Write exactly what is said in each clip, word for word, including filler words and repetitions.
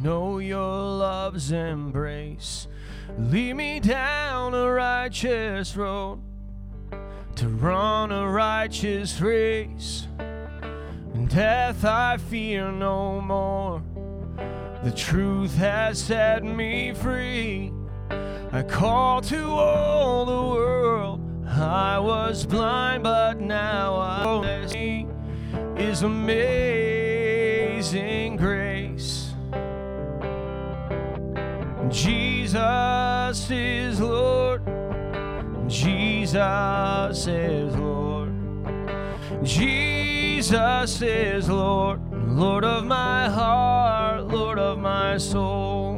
know your love's embrace. Lead me down a righteous road to run a righteous race. In death I fear no more. The truth has set me free. I call to all the world. I was blind, but now I see is amazing grace. Jesus is Lord. Jesus is Lord. Jesus is Lord. Lord of my heart, Lord of my soul.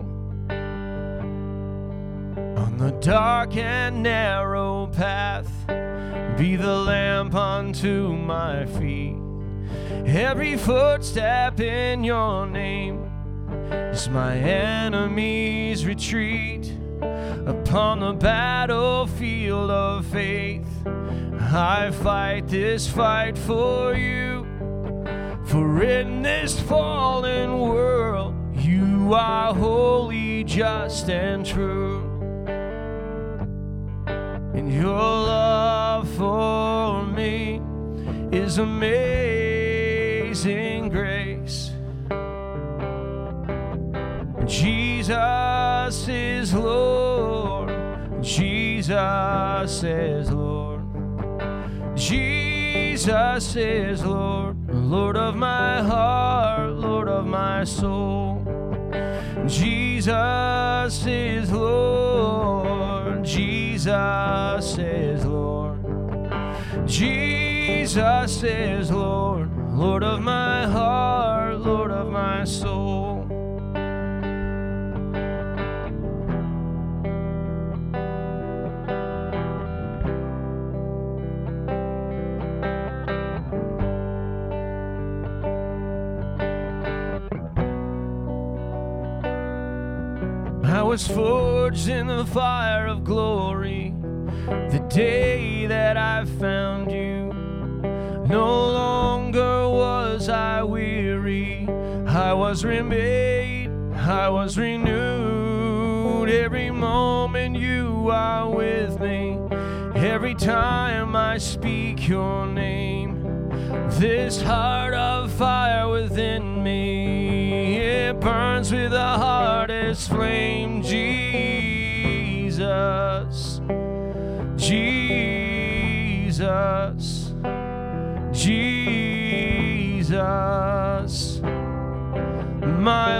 On the dark and narrow path, be the lamp unto my feet. Every footstep in your name is my enemy's retreat. Upon the battlefield of faith, I fight this fight for you. For in this fallen world, you are holy, just, and true. And your love for me is amazing grace. Jesus is Lord. Jesus is Lord. Jesus is Lord. Lord of my heart, Lord of my soul. Jesus is Lord. Jesus is Lord. Jesus is Lord. Lord of my heart, Lord of my soul. I was forged in the fire of glory the day that I found you. No longer was I weary. I was remade, I was renewed. Every moment you are with me. Every time I speak your name, this heart of fire within me, it burns with the hardest flame. Jesus, Jesus, Jesus, my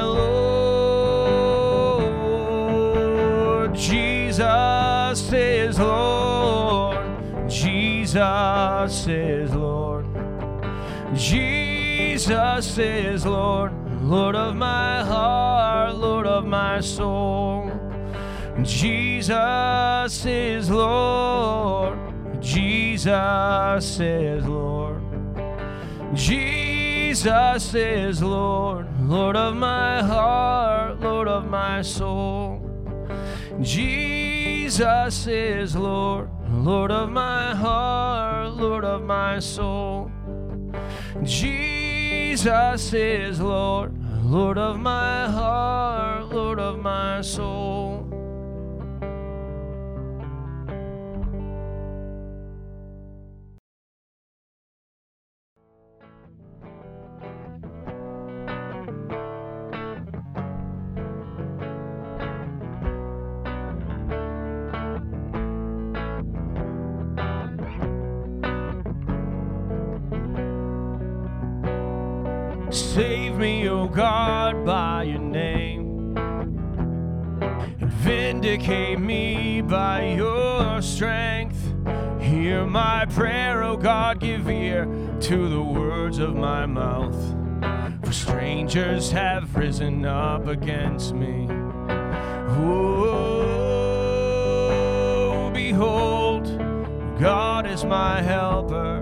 Lord. Jesus is Lord. Jesus is Lord. Jesus is Lord. Lord of my heart, Lord of my soul. Jesus is Lord. Jesus is Lord. Jesus is Lord. Lord of my heart, Lord of my soul. Jesus is Lord. Lord of my heart, Lord of my soul. Jesus is Lord. Lord of my heart, Lord of my soul. Save me, O God, by your name, and vindicate me by your strength. Hear my prayer, O God, give ear to the words of my mouth. For strangers have risen up against me. Oh, behold, God is my helper.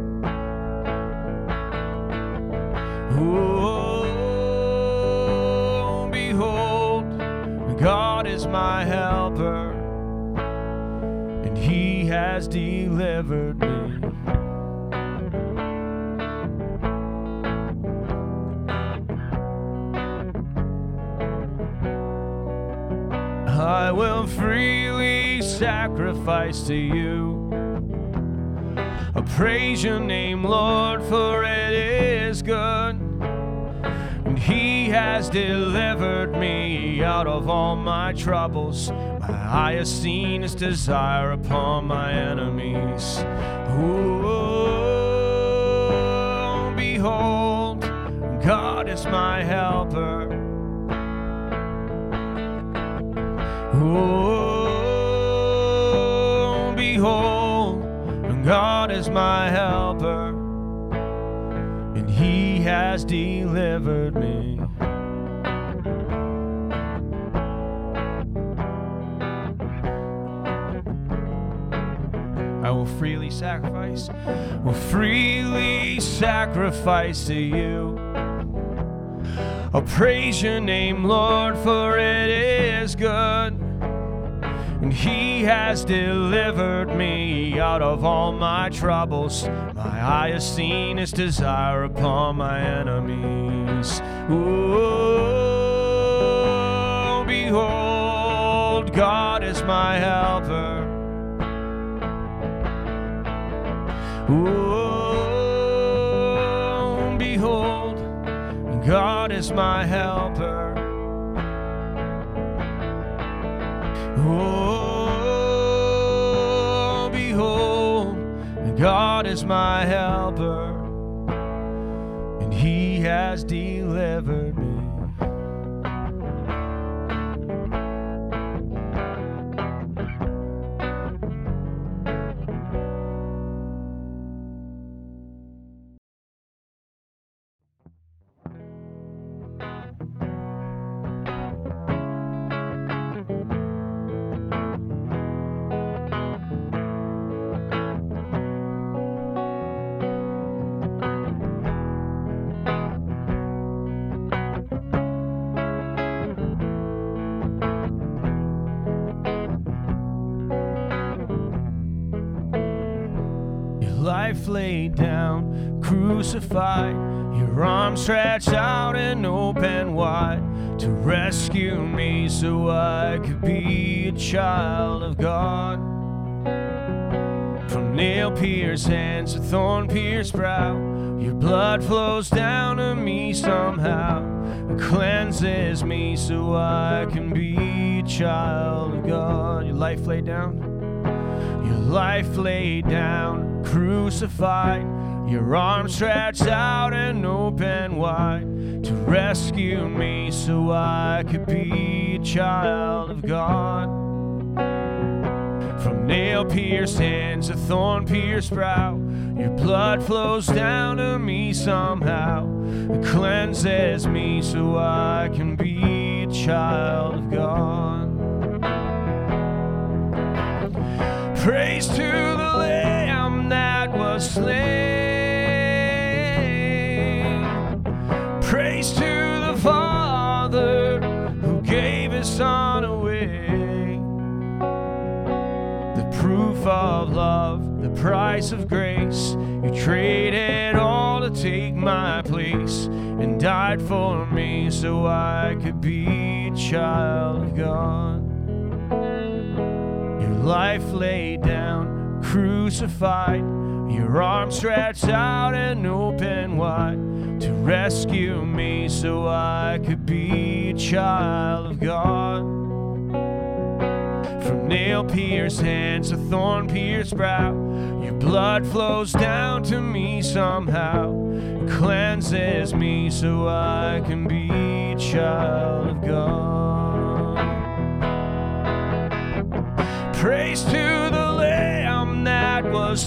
Oh, behold, God is my helper, and he has delivered me. I will freely sacrifice to you. I praise your name, Lord, for it is good. And he has delivered me out of all my troubles. My eye has seen his desire upon my enemies. Oh, behold, God is my helper. Oh, behold, God is my helper, and he has delivered me. I will freely sacrifice, will freely sacrifice to you. I'll praise your name, Lord, for it is good. And he has delivered me out of all my troubles. My eye has seen his desire upon my enemies. Oh, behold, God is my helper. Oh, behold, God is my helper. Oh, behold, God is my helper, and he has delivered me. Life laid down, crucified, your arms stretched out and open wide to rescue me so I could be a child of God. From nail-pierced hands to thorn-pierced brow, your blood flows down to me somehow. It cleanses me so I can be a child of God. Your life laid down, your life laid down, crucified, your arms stretched out and open wide to rescue me so I could be a child of God. From nail-pierced hands to thorn-pierced brow, your blood flows down to me somehow. It cleanses me so I can be a child of God. Praise to the Lamb that was slain. Praise to the Father who gave his Son away. The proof of love, the price of grace. You traded all to take my place and died for me so I could be a child of God. Life laid down, crucified, your arms stretched out and open wide to rescue me so I could be a child of God. From nail-pierced hands to thorn-pierced brow, your blood flows down to me somehow. It cleanses me so I can be a child of God. Praise to the Lamb that was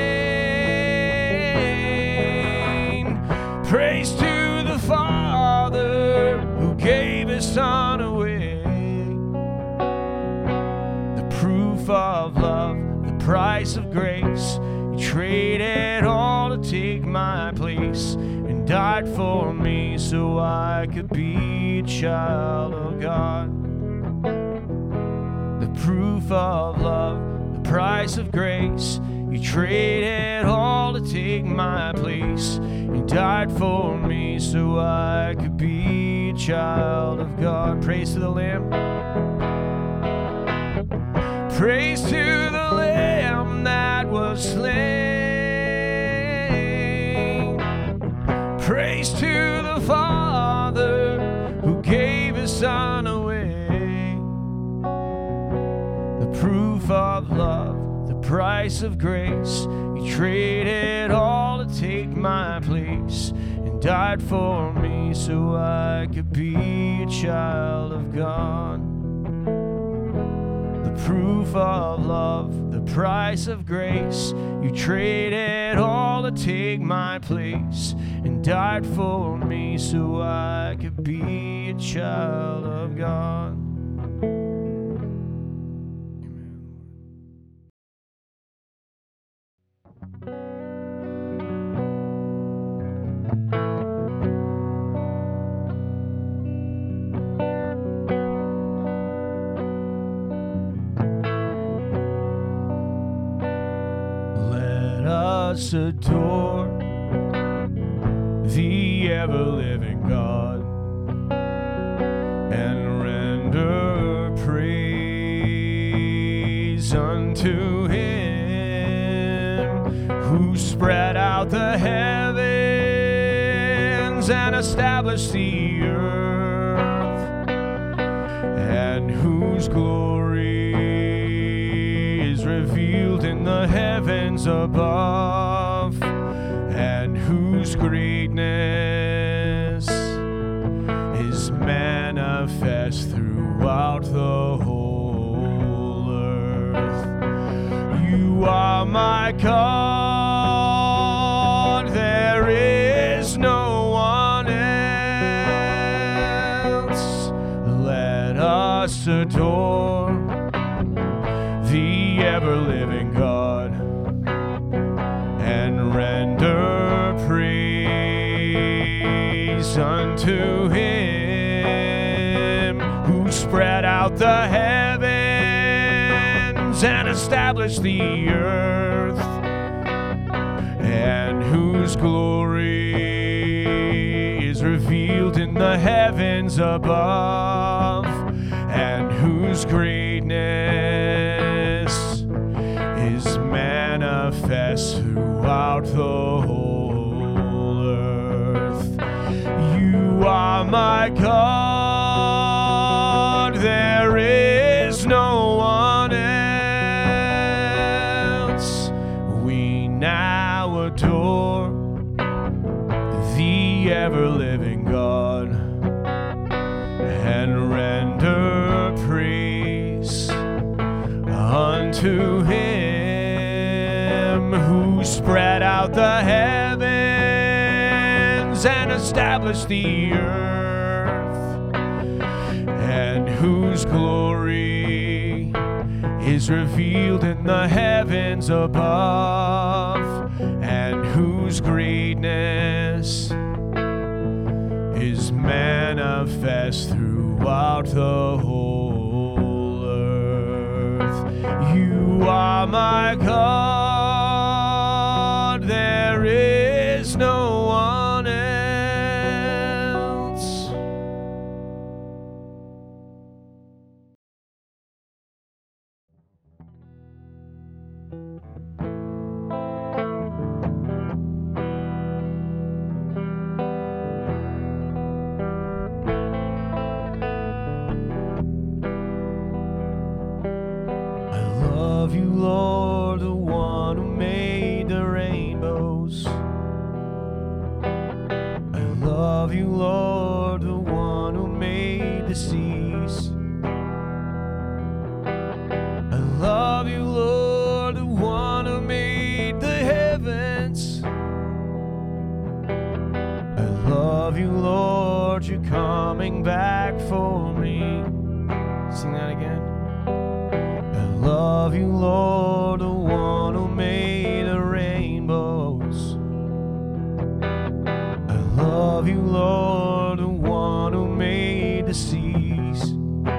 slain. Praise to the Father who gave his Son away. The proof of love, the price of grace. You traded all to take my place and died for me so I could be a child of God. The proof of love, the price of grace. You traded all to take my place and died for me so I could be a child of God. Praise to the Lamb. Praise to the Lamb that was slain. Praise to the Father who gave his Son away. The proof of love, the price of grace. He traded all to take my place and died for me so I could be a child of God. The proof of love, the price of grace. You traded all to take my place and died for me so I could be a child of God. Us adore the ever-living God and render praise unto him who spread out the heavens and established the earth, and whose glory is revealed in the heavens above, and whose greatness is manifest throughout the whole earth. You are my God, there is no one else. Let us adore the ever-living God and render praise unto him who spread out the heavens and established the earth, and whose glory is revealed in the heavens above, and whose greatness is manifest throughout the whole earth. You are my God, there is no one else. We now adore the ever-living God and render praise unto him who spread out the heavens and established the earth, and whose glory is revealed in the heavens above, and whose greatness is manifest throughout the whole earth. You are my God, there is no one else. I love you, Lord, the one who made the rainbows. I love you, Lord, the one who made the seas. I love you, Lord, the one who made the heavens. I love you, Lord, you're coming back for me. Sing that again. I love you, Lord, the one who made the rainbows. I love you, Lord, the one who made the seas.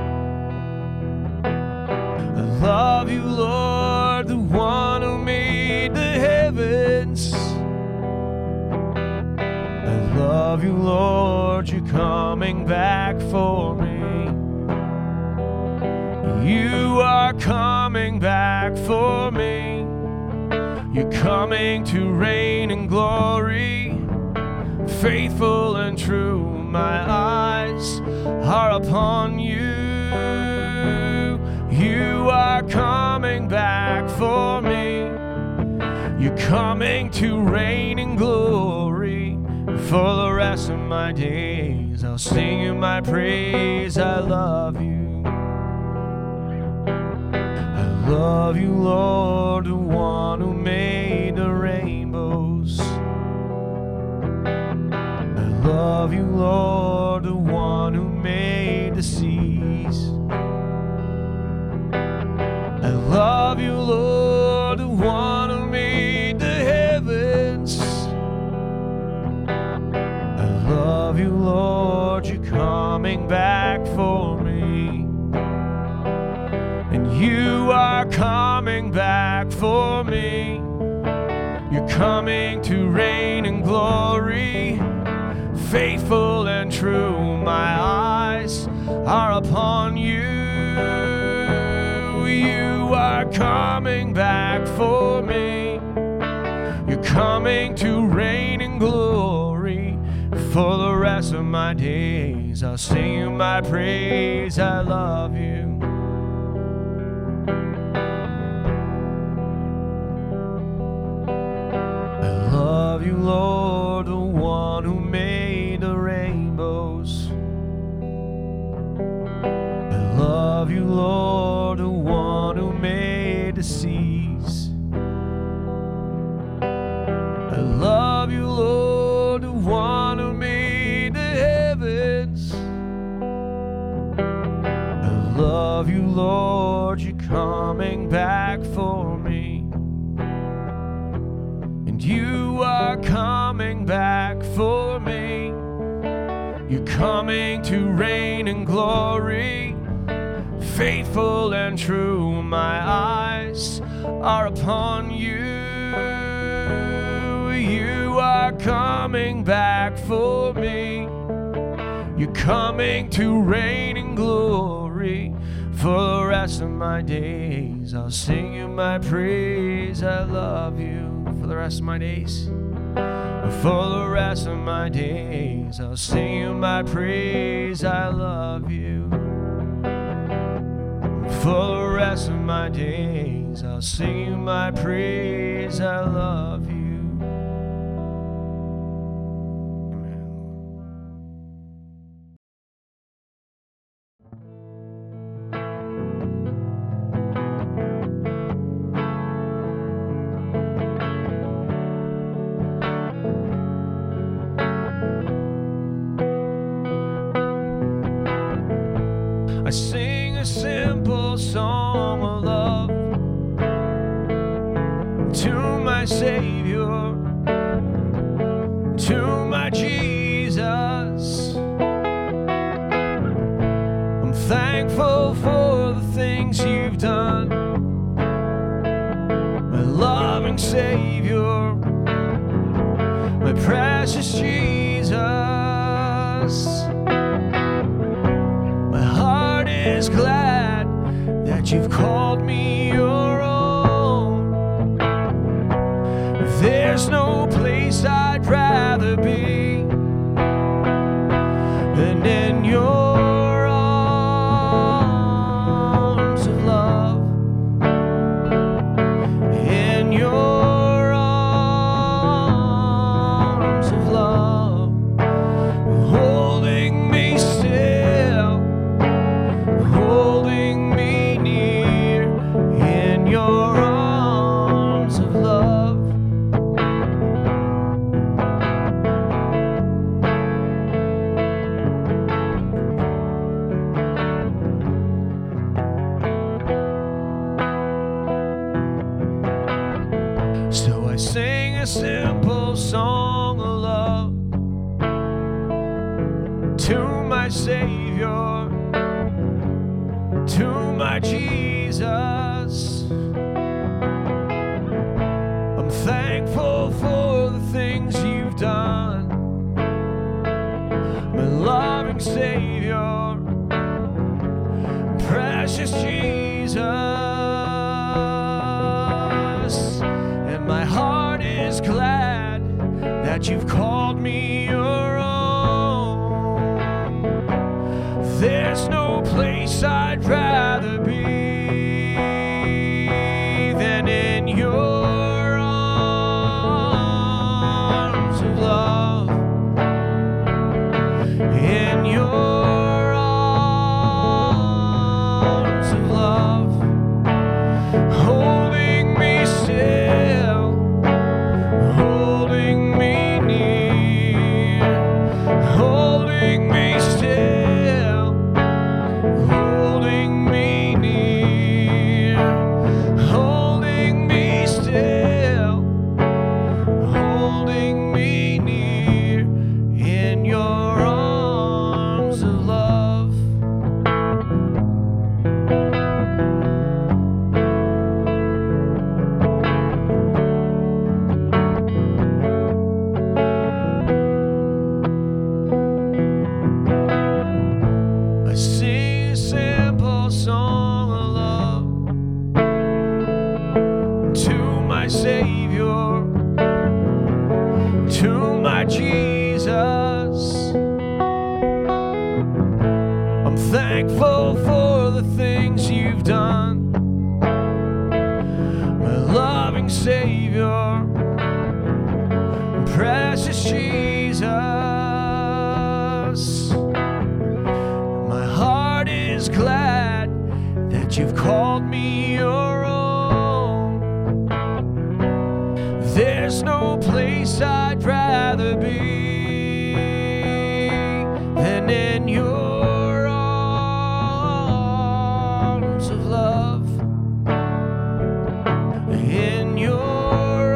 I love you, Lord, the one who made the heavens. I love you, Lord, you're coming back for me. You are coming back for me. You're coming to reign in glory. Faithful and true, my eyes are upon you. You are coming back for me. You're coming to reign in glory. For the rest of my days, I'll sing you my praise. I love you. I love you, Lord, the one who made the rainbows. I love you, Lord, the one who made the seas. I love you, Lord, the one who made the heavens. I love you, Lord, you're coming back for me. And you are coming back for me. You're coming to reign in glory. Faithful and true, my eyes are upon you. You are coming back for me. You're coming to reign in glory. For the rest of my days, I'll sing you my praise. I love you. I love you, Lord, the one who made the rainbows. I love you, Lord, the one who made the seas. I love you, Lord, the one who made the heavens. I love you, Lord, you're coming back for me. And you are coming back for me. You're coming to reign in glory. Faithful and true, my eyes are upon you. You are coming back for me. You're coming to reign in glory. For the rest of my days, I'll sing you my praise. I love you. For the rest of my days, for the rest of my days, I'll sing you my praise. I love you. For the rest of my days, I'll sing you my praise. I love you. I sing a simple song of love to my Savior, to my Jesus. I'm thankful for the things you've done, my loving Savior, my precious Jesus. Is glad that you've called me your own. There's no place I'd rather be than in your arms of love. In your arms of love, holding me still, holding me near in your arms of love. So I sing a simple song of love to my Savior, to my Jesus. I'm thankful for the things you've done, my loving Savior, precious precious Jesus, and my heart is glad that you've called me your own. There's no place I'd rather be than in your arms of love, in your arms of love, holding me still, holding me near, holding me still, holding me near, holding me still, holding me near, in your arms of love. I sing a simple song of love to my Savior, to my Jesus. I'm thankful for the things you've done, my loving Savior, precious Jesus. My heart is glad that you've called me your own. There's no place I'd rather be than in your arms of love, in your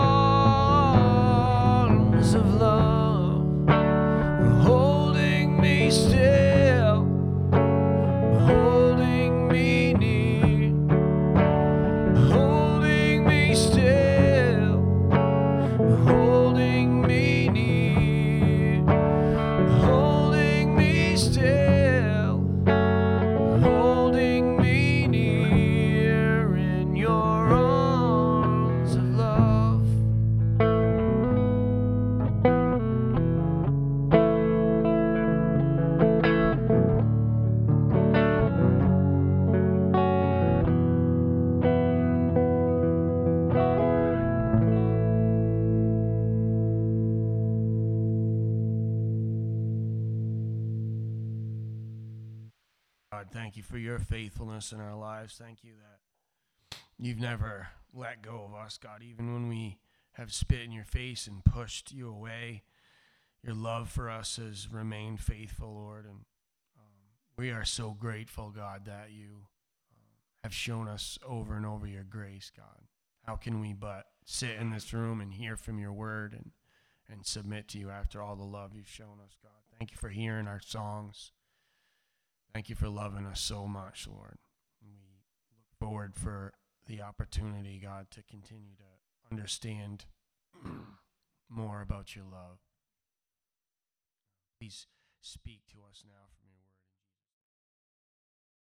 arms of love, holding me still, holding me near, holding me still, holding me near, holding me still, holding me near, in your arms of love. God, thank you for your faithfulness in our lives. Thank you that you've never let go of us, God, even when we have spit in your face and pushed you away. Your love for us has remained faithful, Lord, and um, we are so grateful, God, that you uh, have shown us over and over your grace, God. How can we but sit in this room and hear from your word and, and submit to you after all the love you've shown us, God? Thank you for hearing our songs. Thank you for loving us so much, Lord. We look forward for the opportunity, God, to continue to understand more about your love. Please speak to us now from your